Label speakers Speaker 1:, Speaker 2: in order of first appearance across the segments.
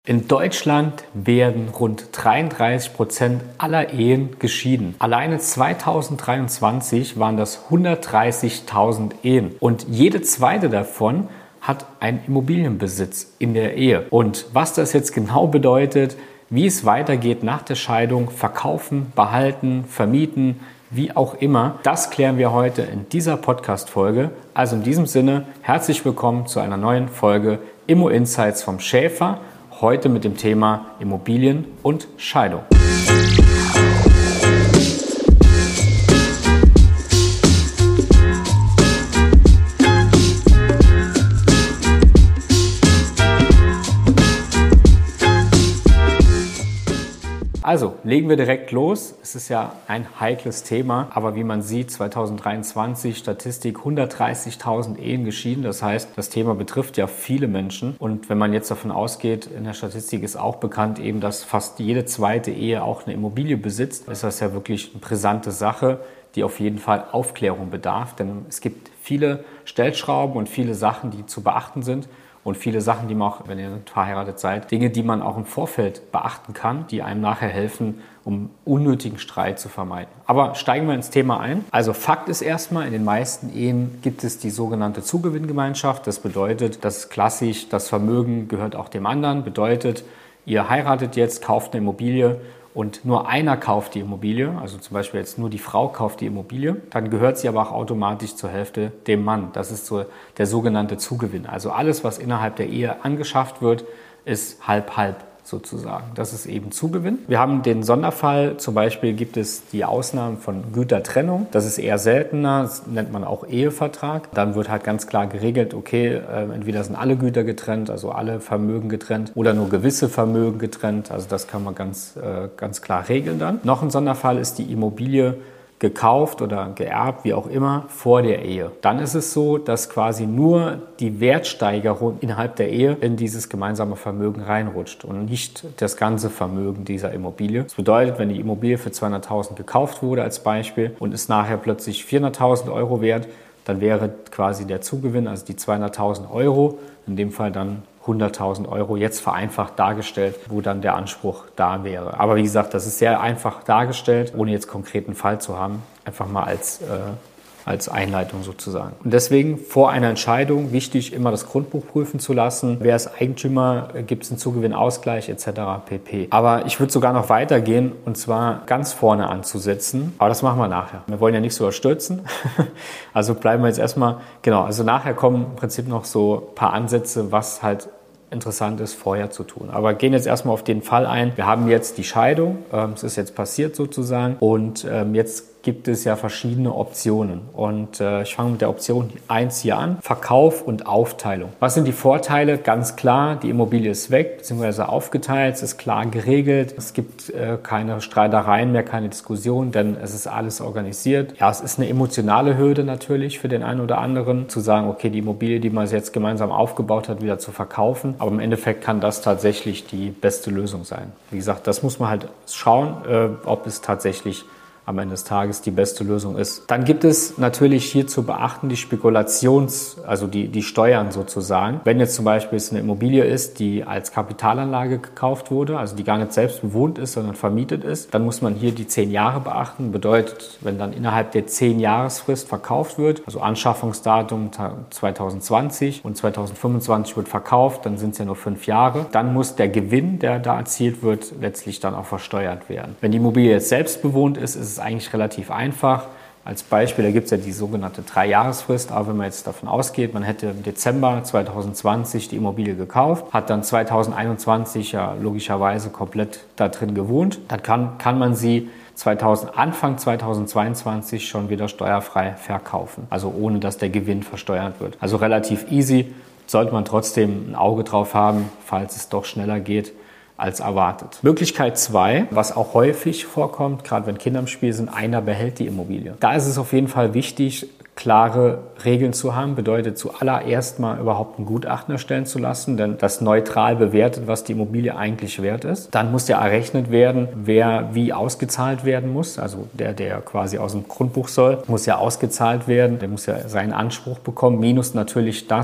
Speaker 1: In Deutschland werden rund 33% aller Ehen geschieden. Alleine 2023 waren das 130.000 Ehen und jede zweite davon hat einen Immobilienbesitz in der Ehe. Und was das jetzt genau bedeutet, wie es weitergeht nach der Scheidung, verkaufen, behalten, vermieten, wie auch immer, das klären wir heute in dieser Podcast-Folge. Also in diesem Sinne, herzlich willkommen zu einer neuen Folge Immo Insights vom Schäfer. Heute mit dem Thema Immobilien und Scheidung. Also, legen wir direkt los. Es ist ja ein heikles Thema, aber wie man sieht, 2023 Statistik 130.000 Ehen geschieden. Das heißt, das Thema betrifft ja viele Menschen. Und wenn man jetzt davon ausgeht, in der Statistik ist auch bekannt eben, dass fast jede zweite Ehe auch eine Immobilie besitzt, ist das ja wirklich eine brisante Sache, die auf jeden Fall Aufklärung bedarf. Denn es gibt viele Stellschrauben und viele Sachen, die zu beachten sind. Und viele Sachen, die man auch, wenn ihr verheiratet seid, Dinge, die man auch im Vorfeld beachten kann, die einem nachher helfen, um unnötigen Streit zu vermeiden. Aber steigen wir ins Thema ein. Also Fakt ist erstmal, in den meisten Ehen gibt es die sogenannte Zugewinngemeinschaft. Das bedeutet, dass klassisch das Vermögen gehört auch dem anderen. Bedeutet, ihr heiratet jetzt, kauft eine Immobilie und nur einer kauft die Immobilie, also zum Beispiel jetzt nur die Frau kauft die Immobilie, dann gehört sie aber auch automatisch zur Hälfte dem Mann. Das ist so der sogenannte Zugewinn. Also alles, was innerhalb der Ehe angeschafft wird, ist halb-halb sozusagen. Das ist eben Zugewinn. Wir haben den Sonderfall, zum Beispiel gibt es die Ausnahmen von Gütertrennung. Das ist eher seltener, das nennt man auch Ehevertrag. Dann wird halt ganz klar geregelt, okay, entweder sind alle Güter getrennt, also alle Vermögen getrennt oder nur gewisse Vermögen getrennt. Also das kann man ganz klar regeln dann. Noch ein Sonderfall ist die Immobilie gekauft oder geerbt, wie auch immer, vor der Ehe. Dann ist es so, dass quasi nur die Wertsteigerung innerhalb der Ehe in dieses gemeinsame Vermögen reinrutscht und nicht das ganze Vermögen dieser Immobilie. Das bedeutet, wenn die Immobilie für 200.000 gekauft wurde als Beispiel und ist nachher plötzlich 400.000 € wert, dann wäre quasi der Zugewinn, also die 200.000 €, in dem Fall dann 100.000 € jetzt vereinfacht dargestellt, wo dann der Anspruch da wäre. Aber wie gesagt, das ist sehr einfach dargestellt, ohne jetzt konkreten Fall zu haben. Einfach mal als Einleitung sozusagen. Und deswegen vor einer Entscheidung wichtig, immer das Grundbuch prüfen zu lassen. Wer ist Eigentümer? Gibt es einen Zugewinnausgleich etc. pp. Aber ich würde sogar noch weitergehen und zwar ganz vorne anzusetzen. Aber das machen wir nachher. Wir wollen ja nicht so überstürzen. Also bleiben wir jetzt erstmal, genau, also nachher kommen im Prinzip noch so ein paar Ansätze, was halt interessant ist, vorher zu tun. Aber gehen jetzt erstmal auf den Fall ein. Wir haben jetzt die Scheidung. Es ist jetzt passiert sozusagen. Und jetzt gibt es ja verschiedene Optionen. Und ich fange mit der Option 1 hier an. Verkauf und Aufteilung. Was sind die Vorteile? Ganz klar, die Immobilie ist weg, beziehungsweise aufgeteilt. Es ist klar geregelt. Es gibt keine Streitereien mehr, keine Diskussion, denn es ist alles organisiert. Ja, es ist eine emotionale Hürde natürlich für den einen oder anderen, zu sagen, okay, die Immobilie, die man jetzt gemeinsam aufgebaut hat, wieder zu verkaufen. Aber im Endeffekt kann das tatsächlich die beste Lösung sein. Wie gesagt, das muss man halt schauen, ob es tatsächlich am Ende des Tages die beste Lösung ist. Dann gibt es natürlich hier zu beachten die also die Steuern sozusagen. Wenn jetzt zum Beispiel es eine Immobilie ist, die als Kapitalanlage gekauft wurde, also die gar nicht selbst bewohnt ist, sondern vermietet ist, dann muss man hier die 10 Jahre beachten. Bedeutet, wenn dann innerhalb der 10-Jahresfrist verkauft wird, also Anschaffungsdatum 2020 und 2025 wird verkauft, dann sind es ja nur 5 Jahre, dann muss der Gewinn, der da erzielt wird, letztlich dann auch versteuert werden. Wenn die Immobilie jetzt selbst bewohnt ist, ist es eigentlich relativ einfach. Als Beispiel, da gibt es ja die sogenannte 3-Jahresfrist, aber wenn man jetzt davon ausgeht, man hätte im Dezember 2020 die Immobilie gekauft, hat dann 2021 ja logischerweise komplett da drin gewohnt, dann kann man sie Anfang 2022 schon wieder steuerfrei verkaufen, also ohne dass der Gewinn versteuert wird. Also relativ easy, sollte man trotzdem ein Auge drauf haben, falls es doch schneller geht als erwartet. Möglichkeit 2, was auch häufig vorkommt, gerade wenn Kinder im Spiel sind, einer behält die Immobilie. Da ist es auf jeden Fall wichtig, klare Regeln zu haben, bedeutet zuallererst mal überhaupt ein Gutachten erstellen zu lassen, denn das neutral bewertet, was die Immobilie eigentlich wert ist. Dann muss ja errechnet werden, wer wie ausgezahlt werden muss, also der quasi aus dem Grundbuch soll, muss ja ausgezahlt werden, der muss ja seinen Anspruch bekommen, minus natürlich das,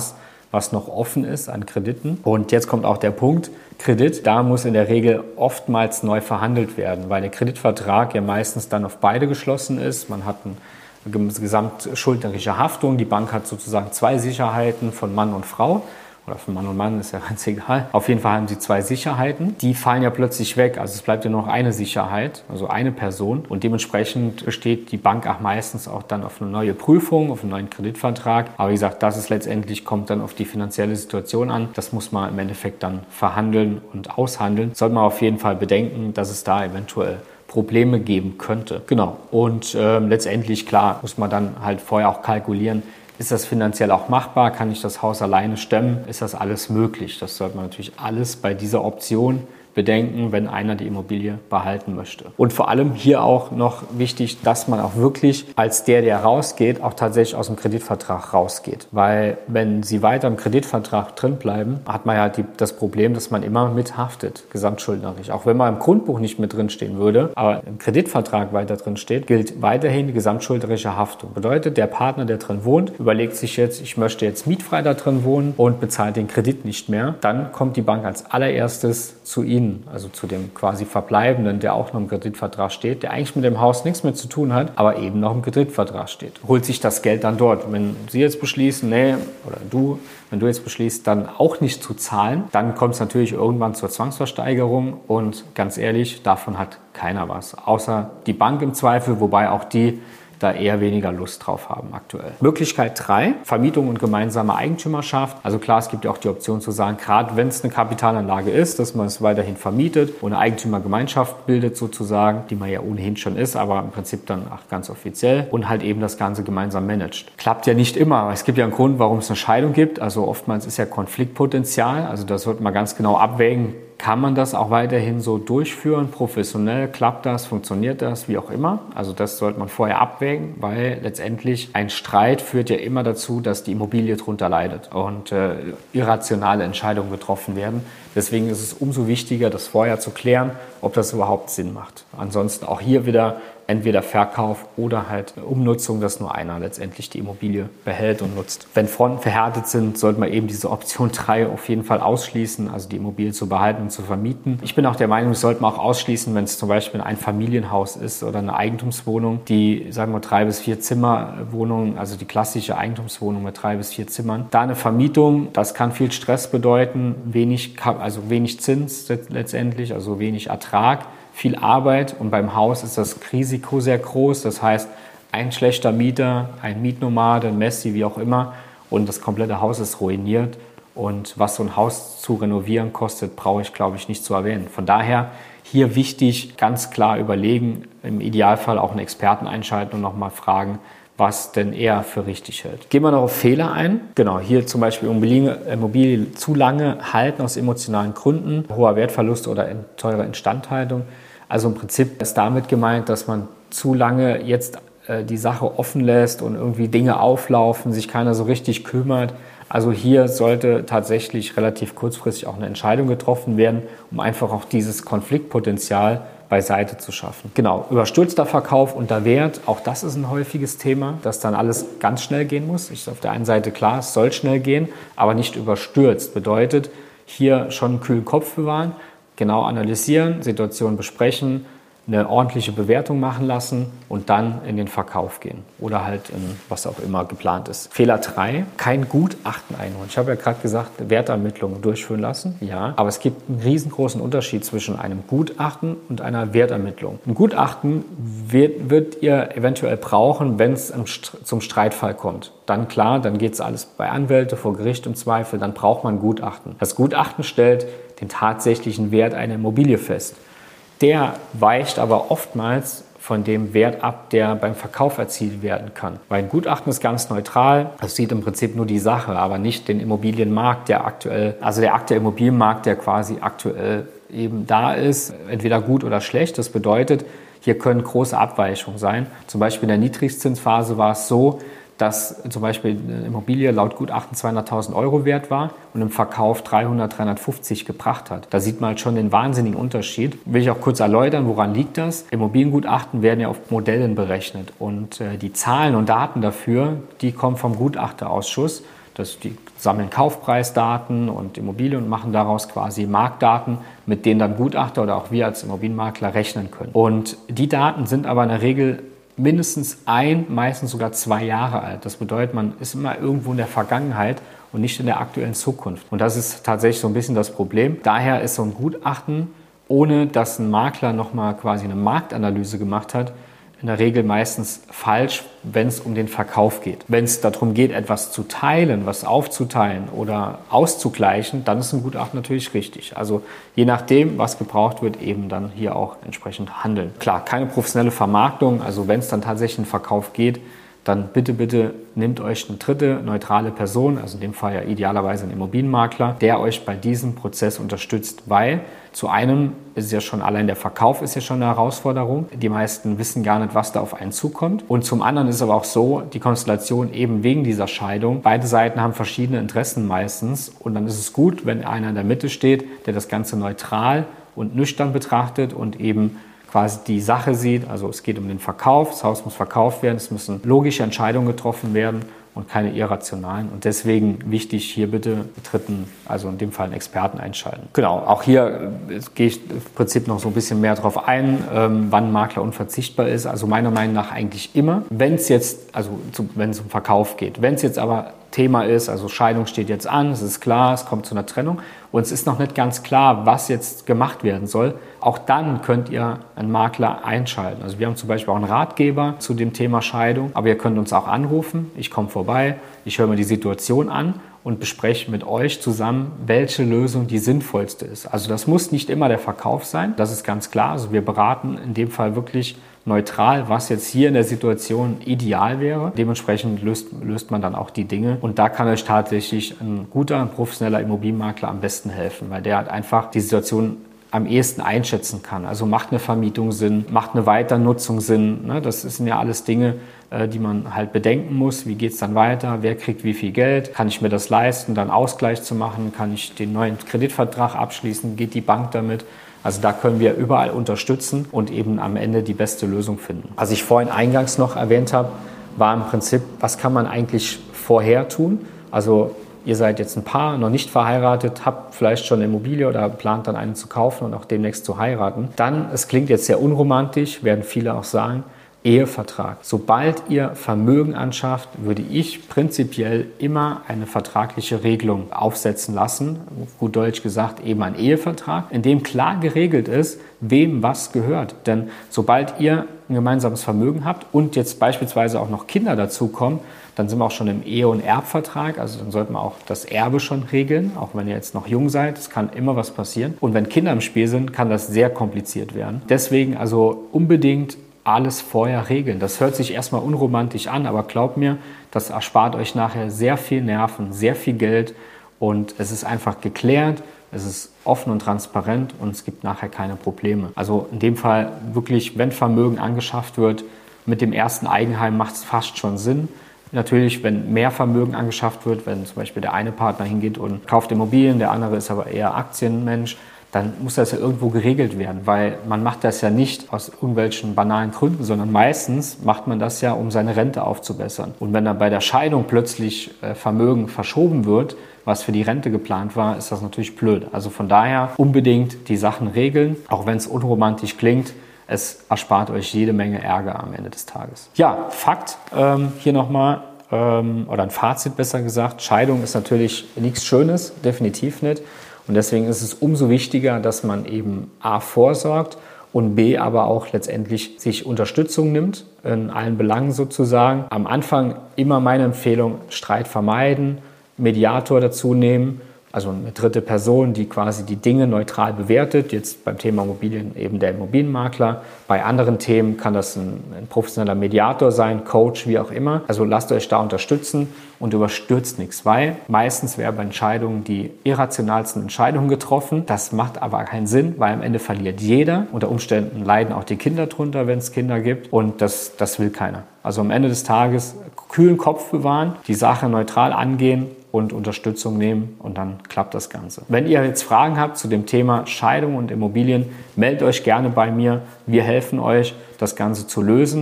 Speaker 1: was noch offen ist an Krediten. Und jetzt kommt auch der Punkt, Kredit, da muss in der Regel oftmals neu verhandelt werden, weil der Kreditvertrag ja meistens dann auf beide geschlossen ist. Man hat eine gesamtschuldnerische Haftung. Die Bank hat sozusagen 2 Sicherheiten von Mann und Frau. Oder von Mann und Mann, ist ja ganz egal. Auf jeden Fall haben sie 2 Sicherheiten. Die fallen ja plötzlich weg. Also es bleibt ja nur noch eine Sicherheit, also eine Person. Und dementsprechend steht die Bank auch meistens auch dann auf eine neue Prüfung, auf einen neuen Kreditvertrag. Aber wie gesagt, das ist letztendlich, kommt dann auf die finanzielle Situation an. Das muss man im Endeffekt dann verhandeln und aushandeln. Sollte man auf jeden Fall bedenken, dass es da eventuell Probleme geben könnte. Genau. Und letztendlich, klar, muss man dann halt vorher auch kalkulieren, ist das finanziell auch machbar? Kann ich das Haus alleine stemmen? Ist das alles möglich? Das sollte man natürlich alles bei dieser Option bedenken, wenn einer die Immobilie behalten möchte. Und vor allem hier auch noch wichtig, dass man auch wirklich als der rausgeht, auch tatsächlich aus dem Kreditvertrag rausgeht. Weil wenn Sie weiter im Kreditvertrag drin bleiben, hat man ja das Problem, dass man immer mithaftet, gesamtschuldnerisch. Auch wenn man im Grundbuch nicht mit drin stehen würde, aber im Kreditvertrag weiter drin steht, gilt weiterhin die gesamtschuldnerische Haftung. Bedeutet, der Partner, der drin wohnt, überlegt sich jetzt, ich möchte jetzt mietfrei da drin wohnen und bezahlt den Kredit nicht mehr. Dann kommt die Bank als allererstes zu Ihnen, also zu dem quasi Verbleibenden, der auch noch im Kreditvertrag steht, der eigentlich mit dem Haus nichts mehr zu tun hat, aber eben noch im Kreditvertrag steht. Holt sich das Geld dann dort. Wenn Sie jetzt beschließen, wenn du jetzt beschließt, dann auch nicht zu zahlen, dann kommt es natürlich irgendwann zur Zwangsversteigerung und ganz ehrlich, davon hat keiner was. Außer die Bank im Zweifel, wobei auch die da eher weniger Lust drauf haben aktuell. Möglichkeit 3, Vermietung und gemeinsame Eigentümerschaft. Also klar, es gibt ja auch die Option zu sagen, gerade wenn es eine Kapitalanlage ist, dass man es weiterhin vermietet und eine Eigentümergemeinschaft bildet sozusagen, die man ja ohnehin schon ist, aber im Prinzip dann auch ganz offiziell und halt eben das Ganze gemeinsam managt. Klappt ja nicht immer. Es gibt ja einen Grund, warum es eine Scheidung gibt. Also oftmals ist ja Konfliktpotenzial. Also das sollte man ganz genau abwägen. Kann man das auch weiterhin so durchführen, professionell? Klappt das? Funktioniert das? Wie auch immer. Also das sollte man vorher abwägen, weil letztendlich ein Streit führt ja immer dazu, dass die Immobilie drunter leidet und irrationale Entscheidungen getroffen werden. Deswegen ist es umso wichtiger, das vorher zu klären, ob das überhaupt Sinn macht. Ansonsten auch hier wieder entweder Verkauf oder halt Umnutzung, dass nur einer letztendlich die Immobilie behält und nutzt. Wenn Fronten verhärtet sind, sollte man eben diese Option 3 auf jeden Fall ausschließen, also die Immobilie zu behalten und zu vermieten. Ich bin auch der Meinung, das sollte man auch ausschließen, wenn es zum Beispiel ein Familienhaus ist oder eine Eigentumswohnung, die, sagen wir, 3 bis 4 Zimmer Wohnung, also die klassische Eigentumswohnung mit 3 bis 4 Zimmern. Da eine Vermietung, das kann viel Stress bedeuten, wenig Zins letztendlich, also wenig Ertrag, viel Arbeit und beim Haus ist das Risiko sehr groß. Das heißt, ein schlechter Mieter, ein Mietnomade, ein Messi, wie auch immer und das komplette Haus ist ruiniert. Und was so ein Haus zu renovieren kostet, brauche ich, glaube ich, nicht zu erwähnen. Von daher hier wichtig, ganz klar überlegen, im Idealfall auch einen Experten einschalten und nochmal fragen, was denn er für richtig hält. Gehen wir noch auf Fehler ein. Genau, hier zum Beispiel Immobilie zu lange halten aus emotionalen Gründen, hoher Wertverlust oder teure Instandhaltung. Also im Prinzip ist damit gemeint, dass man zu lange jetzt die Sache offen lässt und irgendwie Dinge auflaufen, sich keiner so richtig kümmert. Also hier sollte tatsächlich relativ kurzfristig auch eine Entscheidung getroffen werden, um einfach auch dieses Konfliktpotenzial beiseite zu schaffen. Genau, überstürzter Verkauf unter Wert, auch das ist ein häufiges Thema, dass dann alles ganz schnell gehen muss. Ist auf der einen Seite klar, es soll schnell gehen, aber nicht überstürzt. Bedeutet, hier schon einen kühlen Kopf bewahren, genau analysieren, Situation besprechen, eine ordentliche Bewertung machen lassen und dann in den Verkauf gehen oder halt in was auch immer geplant ist. Fehler 3, kein Gutachten einholen. Ich habe ja gerade gesagt, Wertermittlungen durchführen lassen, ja, aber es gibt einen riesengroßen Unterschied zwischen einem Gutachten und einer Wertermittlung. Ein Gutachten wird ihr eventuell brauchen, wenn es zum Streitfall kommt. Dann klar, dann geht es alles bei Anwälte, vor Gericht im Zweifel, dann braucht man ein Gutachten. Das Gutachten stellt den tatsächlichen Wert einer Immobilie fest. Der weicht aber oftmals von dem Wert ab, der beim Verkauf erzielt werden kann. Weil ein Gutachten ist ganz neutral, es sieht im Prinzip nur die Sache, aber nicht den Immobilienmarkt, der aktuelle Immobilienmarkt, der quasi aktuell eben da ist, entweder gut oder schlecht. Das bedeutet, hier können große Abweichungen sein. Zum Beispiel in der Niedrigzinsphase war es so, dass zum Beispiel eine Immobilie laut Gutachten 200.000 € wert war und im Verkauf 300, 350 gebracht hat. Da sieht man halt schon den wahnsinnigen Unterschied. Will ich auch kurz erläutern, woran liegt das? Immobiliengutachten werden ja auf Modellen berechnet und die Zahlen und Daten dafür, die kommen vom Gutachterausschuss. Die sammeln Kaufpreisdaten und Immobilien und machen daraus quasi Marktdaten, mit denen dann Gutachter oder auch wir als Immobilienmakler rechnen können. Und die Daten sind aber in der Regel mindestens meistens sogar 2 Jahre alt. Das bedeutet, man ist immer irgendwo in der Vergangenheit und nicht in der aktuellen Zukunft. Und das ist tatsächlich so ein bisschen das Problem. Daher ist so ein Gutachten, ohne dass ein Makler nochmal quasi eine Marktanalyse gemacht hat, in der Regel meistens falsch, wenn es um den Verkauf geht. Wenn es darum geht, etwas zu teilen, was aufzuteilen oder auszugleichen, dann ist ein Gutachten natürlich richtig. Also je nachdem, was gebraucht wird, eben dann hier auch entsprechend handeln. Klar, keine professionelle Vermarktung, also wenn es dann tatsächlich einen Verkauf geht, dann bitte nehmt euch eine dritte neutrale Person, also in dem Fall ja idealerweise ein Immobilienmakler, der euch bei diesem Prozess unterstützt, weil zu einem ist es ja schon, allein der Verkauf ist ja schon eine Herausforderung. Die meisten wissen gar nicht, was da auf einen zukommt. Und zum anderen ist es aber auch so, die Konstellation eben wegen dieser Scheidung, beide Seiten haben verschiedene Interessen meistens und dann ist es gut, wenn einer in der Mitte steht, der das Ganze neutral und nüchtern betrachtet und eben quasi die Sache sieht, also es geht um den Verkauf, das Haus muss verkauft werden, es müssen logische Entscheidungen getroffen werden und keine irrationalen. Und deswegen wichtig, hier bitte Dritten, also in dem Fall einen Experten einschalten. Genau, auch hier gehe ich im Prinzip noch so ein bisschen mehr darauf ein, wann ein Makler unverzichtbar ist. Also meiner Meinung nach eigentlich immer, wenn es um Verkauf geht. Wenn es jetzt aber Thema ist, also Scheidung steht jetzt an, es ist klar, es kommt zu einer Trennung und es ist noch nicht ganz klar, was jetzt gemacht werden soll, auch dann könnt ihr einen Makler einschalten. Also wir haben zum Beispiel auch einen Ratgeber zu dem Thema Scheidung, aber ihr könnt uns auch anrufen, ich komme vorbei, ich höre mir die Situation an und bespreche mit euch zusammen, welche Lösung die sinnvollste ist. Also das muss nicht immer der Verkauf sein, das ist ganz klar. Also wir beraten in dem Fall wirklich neutral, was jetzt hier in der Situation ideal wäre. Dementsprechend löst man dann auch die Dinge. Und da kann euch tatsächlich ein guter, professioneller Immobilienmakler am besten helfen, weil der halt einfach die Situation am ehesten einschätzen kann. Also macht eine Vermietung Sinn, macht eine Weiternutzung Sinn. Das sind ja alles Dinge, die man halt bedenken muss. Wie geht es dann weiter? Wer kriegt wie viel Geld? Kann ich mir das leisten, dann Ausgleich zu machen? Kann ich den neuen Kreditvertrag abschließen? Geht die Bank damit? Also da können wir überall unterstützen und eben am Ende die beste Lösung finden. Was ich vorhin eingangs noch erwähnt habe, war im Prinzip, was kann man eigentlich vorher tun? Also ihr seid jetzt ein Paar, noch nicht verheiratet, habt vielleicht schon eine Immobilie oder plant dann eine zu kaufen und auch demnächst zu heiraten. Dann, es klingt jetzt sehr unromantisch, werden viele auch sagen, Ehevertrag. Sobald ihr Vermögen anschafft, würde ich prinzipiell immer eine vertragliche Regelung aufsetzen lassen. Gut deutsch gesagt, eben ein Ehevertrag, in dem klar geregelt ist, wem was gehört. Denn sobald ihr ein gemeinsames Vermögen habt und jetzt beispielsweise auch noch Kinder dazukommen, dann sind wir auch schon im Ehe- und Erbvertrag. Also dann sollte man auch das Erbe schon regeln, auch wenn ihr jetzt noch jung seid. Es kann immer was passieren. Und wenn Kinder im Spiel sind, kann das sehr kompliziert werden. Deswegen also unbedingt alles vorher regeln. Das hört sich erstmal unromantisch an, aber glaubt mir, das erspart euch nachher sehr viel Nerven, sehr viel Geld und es ist einfach geklärt, es ist offen und transparent und es gibt nachher keine Probleme. Also in dem Fall wirklich, wenn Vermögen angeschafft wird, mit dem ersten Eigenheim macht es fast schon Sinn. Natürlich, wenn mehr Vermögen angeschafft wird, wenn zum Beispiel der eine Partner hingeht und kauft Immobilien, der andere ist aber eher Aktienmensch, dann muss das ja irgendwo geregelt werden, weil man macht das ja nicht aus irgendwelchen banalen Gründen, sondern meistens macht man das ja, um seine Rente aufzubessern. Und wenn dann bei der Scheidung plötzlich Vermögen verschoben wird, was für die Rente geplant war, ist das natürlich blöd. Also von daher unbedingt die Sachen regeln, auch wenn es unromantisch klingt. Es erspart euch jede Menge Ärger am Ende des Tages. Ja, Fakt hier nochmal, oder ein Fazit besser gesagt, Scheidung ist natürlich nichts Schönes, definitiv nicht. Und deswegen ist es umso wichtiger, dass man eben A, vorsorgt und B, aber auch letztendlich sich Unterstützung nimmt, in allen Belangen sozusagen. Am Anfang immer meine Empfehlung, Streit vermeiden, Mediator dazu nehmen, also eine dritte Person, die quasi die Dinge neutral bewertet. Jetzt beim Thema Immobilien eben der Immobilienmakler. Bei anderen Themen kann das ein professioneller Mediator sein, Coach, wie auch immer. Also lasst euch da unterstützen und überstürzt nichts, weil meistens werden bei Entscheidungen die irrationalsten Entscheidungen getroffen. Das macht aber keinen Sinn, weil am Ende verliert jeder. Unter Umständen leiden auch die Kinder drunter, wenn es Kinder gibt und das will keiner. Also am Ende des Tages kühlen Kopf bewahren, die Sache neutral angehen und Unterstützung nehmen und dann klappt das Ganze. Wenn ihr jetzt Fragen habt zu dem Thema Scheidung und Immobilien, meldet euch gerne bei mir. Wir helfen euch, das Ganze zu lösen.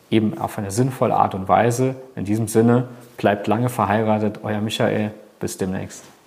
Speaker 1: eben auf eine sinnvolle Art und Weise. In diesem Sinne, bleibt lange verheiratet, euer Michael, bis demnächst.